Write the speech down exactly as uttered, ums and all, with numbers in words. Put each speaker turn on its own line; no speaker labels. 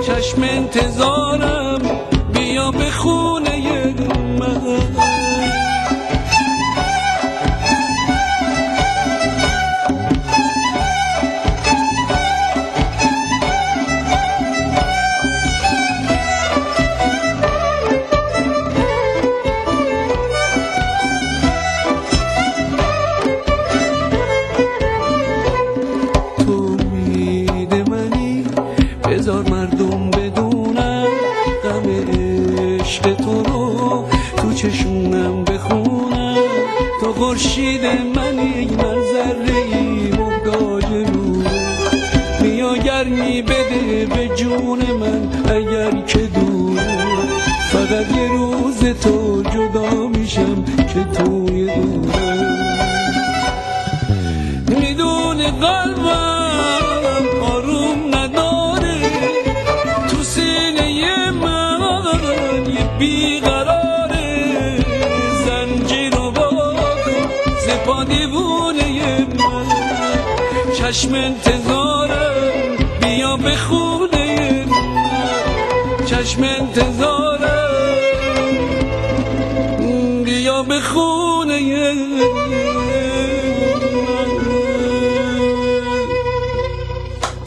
چشم انتظارم بیا به خونه من. بذار مردم بدونم غم عشق تو رو تو چشونم بخونم. تو خورشید منی من ذره‌ای محتاج نور. بیا گرمی بده به جون من اگر که دور. فقط یه روز تو جدا میشم که توی دورم. میدونی قلبم آروم نداره تو سینه من یه بیقراره. زنجیر رو باکن زپا دیوونه من. چشم انتظارم بیا به خونه من. چشم انتظارم بیا به خونه